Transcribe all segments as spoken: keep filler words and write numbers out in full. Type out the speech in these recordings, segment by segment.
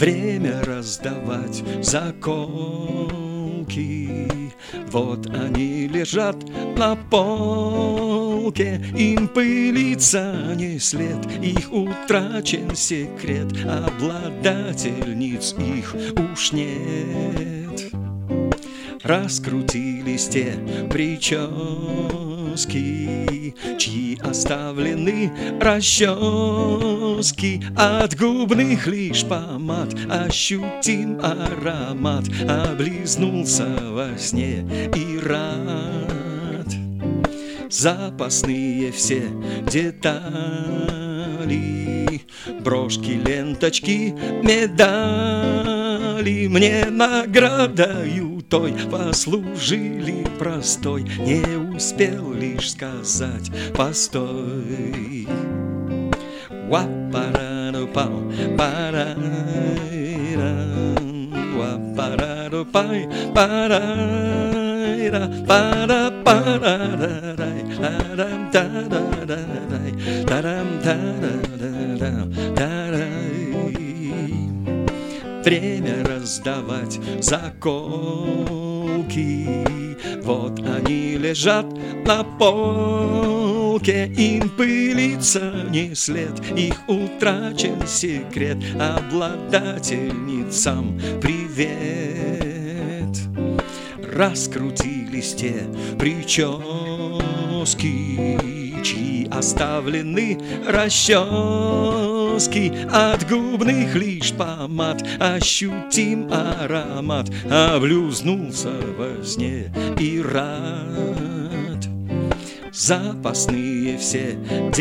Время раздавать заколки. Вот они лежат на полке, им пылится не след, их утрачен секрет, обладательниц их уж нет. Раскрутились те прически, чьи оставлены расчески. От губных лишь помад ощутим аромат, облизнулся во сне и рад. Запасные все детали, брошки, ленточки, медали мне наградою той послужили простой. Не успел лишь сказать постой. Ва-пара-ду-пау, пара-ра, ва-пара-ду-пай, пара-ра, пара-пара-ра-рай, тарам-та-ра-ра-рай, тарам-та-ра-ра-ра-рай. Время раздавать заколки. Вот они лежат на полке, им пылится не след, их утрачен секрет, обладательницам привет. Раскрутились те прически, чьи оставлены расчески. От губных лишь помад ощутим аромат, облизнулся во сне и рад. Запасные все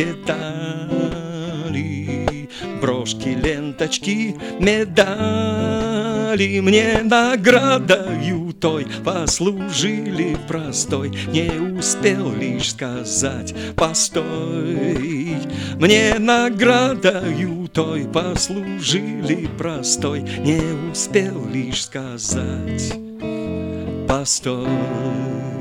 детали, брошки, ленточки, медали мне наградою той послужили простой. Не успел лишь сказать постой. Мне наградою той послужили простой. Не успел лишь сказать постой.